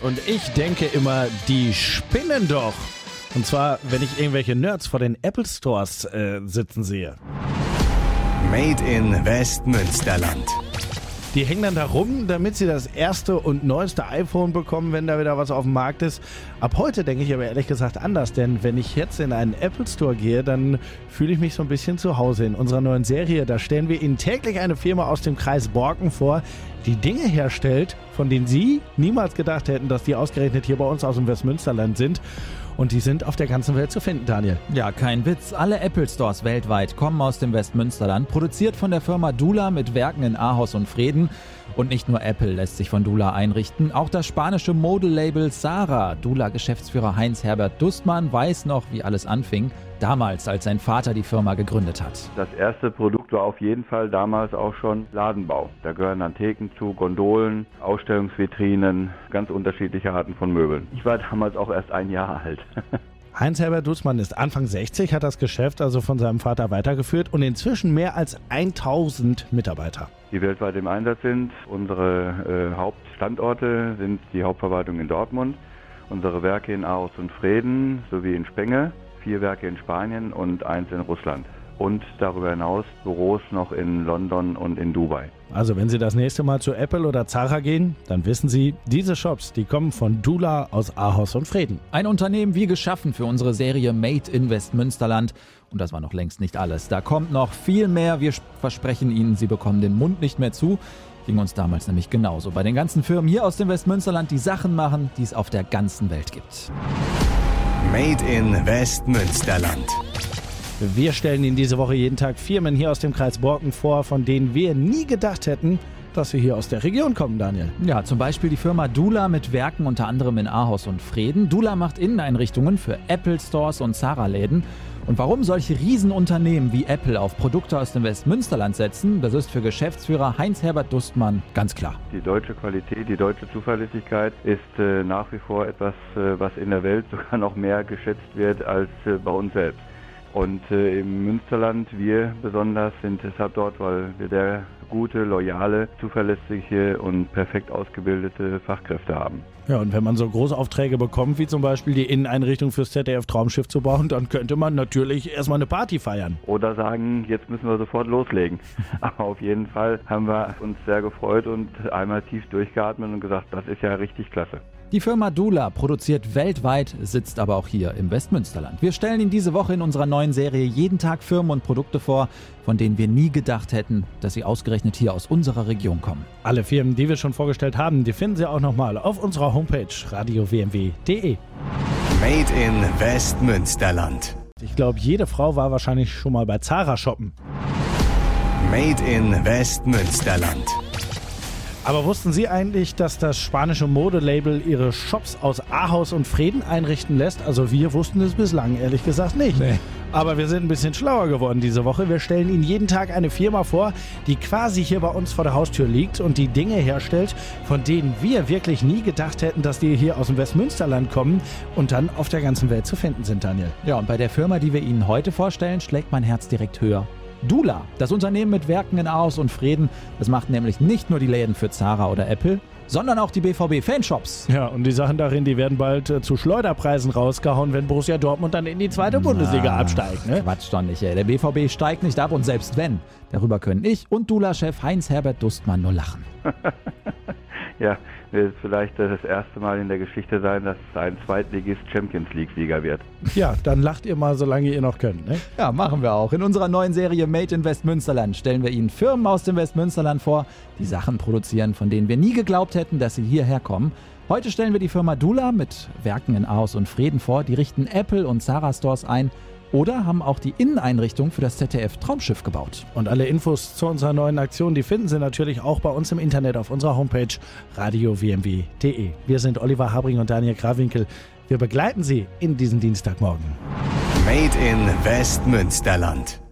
Und ich denke immer, die spinnen doch. Und zwar, wenn ich irgendwelche Nerds vor den Apple Stores sitzen sehe. Made in Westmünsterland. Die hängen dann da rum, damit sie das erste und neueste iPhone bekommen, wenn da wieder was auf dem Markt ist. Ab heute denke ich aber ehrlich gesagt anders, denn wenn ich jetzt in einen Apple Store gehe, dann fühle ich mich so ein bisschen zu Hause. In unserer neuen Serie, da stellen wir Ihnen täglich eine Firma aus dem Kreis Borken vor, die Dinge herstellt, von denen Sie niemals gedacht hätten, dass die ausgerechnet hier bei uns aus dem Westmünsterland sind. Und die sind auf der ganzen Welt zu finden, Daniel. Ja, kein Witz. Alle Apple Stores weltweit kommen aus dem Westmünsterland, produziert von der Firma Dula mit Werken in Ahaus und Vreden. Und nicht nur Apple lässt sich von Dula einrichten, auch das spanische Modelabel Zara. Dula-Geschäftsführer Heinz-Herbert Dustmann weiß noch, wie alles anfing, damals, als sein Vater die Firma gegründet hat. Das erste Produkt war auf jeden Fall damals auch schon Ladenbau. Da gehören dann Theken zu, Gondolen, Ausstellungsvitrinen, ganz unterschiedliche Arten von Möbeln. Ich war damals auch erst 1 Jahr alt. Heinz-Herbert Dustmann ist Anfang 60, hat das Geschäft also von seinem Vater weitergeführt und inzwischen mehr als 1000 Mitarbeiter. Die weltweit im Einsatz sind. Unsere Hauptstandorte sind die Hauptverwaltung in Dortmund, unsere Werke in Ahaus und Vreden sowie in Spenge, 4 Werke in Spanien und 1 in Russland. Und darüber hinaus Büros noch in London und in Dubai. Also wenn Sie das nächste Mal zu Apple oder Zara gehen, dann wissen Sie, diese Shops, die kommen von Dula aus Ahaus und Vreden. Ein Unternehmen wie geschaffen für unsere Serie Made in Westmünsterland. Und das war noch längst nicht alles. Da kommt noch viel mehr. Wir versprechen Ihnen, Sie bekommen den Mund nicht mehr zu. Ging uns damals nämlich genauso. Bei den ganzen Firmen hier aus dem Westmünsterland, die Sachen machen, die es auf der ganzen Welt gibt. Made in Westmünsterland. Wir stellen Ihnen diese Woche jeden Tag Firmen hier aus dem Kreis Borken vor, von denen wir nie gedacht hätten, dass sie hier aus der Region kommen, Daniel. Ja, zum Beispiel die Firma Dula mit Werken unter anderem in Ahaus und Vreden. Dula macht Inneneinrichtungen für Apple Stores und Zara-Läden. Und warum solche Riesenunternehmen wie Apple auf Produkte aus dem Westmünsterland setzen, das ist für Geschäftsführer Heinz-Herbert Dustmann ganz klar. Die deutsche Qualität, die deutsche Zuverlässigkeit ist nach wie vor etwas, was in der Welt sogar noch mehr geschätzt wird als bei uns selbst. Und im Münsterland, wir besonders sind deshalb dort, weil wir sehr gute, loyale, zuverlässige und perfekt ausgebildete Fachkräfte haben. Ja, und wenn man so Großaufträge bekommt, wie zum Beispiel die Inneneinrichtung fürs ZDF Traumschiff zu bauen, dann könnte man natürlich erstmal eine Party feiern. Oder sagen, jetzt müssen wir sofort loslegen. Aber auf jeden Fall haben wir uns sehr gefreut und einmal tief durchgeatmet und gesagt, das ist ja richtig klasse. Die Firma Dula produziert weltweit, sitzt aber auch hier im Westmünsterland. Wir stellen Ihnen diese Woche in unserer neuen Serie jeden Tag Firmen und Produkte vor, von denen wir nie gedacht hätten, dass sie ausgerechnet hier aus unserer Region kommen. Alle Firmen, die wir schon vorgestellt haben, die finden Sie auch nochmal auf unserer Homepage radiowmw.de. Made in Westmünsterland. Ich glaube, jede Frau war wahrscheinlich schon mal bei Zara shoppen. Made in Westmünsterland. Aber wussten Sie eigentlich, dass das spanische Modelabel ihre Shops aus Ahaus und Vreden einrichten lässt? Also wir wussten es bislang ehrlich gesagt nicht. Nee. Aber wir sind ein bisschen schlauer geworden diese Woche. Wir stellen Ihnen jeden Tag eine Firma vor, die quasi hier bei uns vor der Haustür liegt und die Dinge herstellt, von denen wir wirklich nie gedacht hätten, dass die hier aus dem Westmünsterland kommen und dann auf der ganzen Welt zu finden sind, Daniel. Ja, und bei der Firma, die wir Ihnen heute vorstellen, schlägt mein Herz direkt höher. Dula, das Unternehmen mit Werken in Ahaus und Vreden, das macht nämlich nicht nur die Läden für Zara oder Apple, sondern auch die BVB-Fanshops. Ja, und die Sachen darin, die werden bald zu Schleuderpreisen rausgehauen, wenn Borussia Dortmund dann in die 2. Bundesliga absteigt. Ne? Quatsch doch nicht, ey. Der BVB steigt nicht ab und selbst wenn, darüber können ich und Dula-Chef Heinz-Herbert Dustmann nur lachen. Ja, wird vielleicht das erste Mal in der Geschichte sein, dass ein Zweitligist Champions League-Sieger wird. Ja, dann lacht ihr mal, solange ihr noch könnt. Ne? Ja, machen wir auch. In unserer neuen Serie Made in Westmünsterland stellen wir Ihnen Firmen aus dem Westmünsterland vor, die Sachen produzieren, von denen wir nie geglaubt hätten, dass sie hierher kommen. Heute stellen wir die Firma Dula mit Werken in Ahaus und Vreden vor. Die richten Apple und Zara Stores ein oder haben auch die Inneneinrichtung für das ZDF Traumschiff gebaut. Und alle Infos zu unserer neuen Aktion, die finden Sie natürlich auch bei uns im Internet auf unserer Homepage radiowmw.de. Wir sind Oliver Habring und Daniel Krawinkel. Wir begleiten Sie in diesen Dienstagmorgen. Made in Westmünsterland.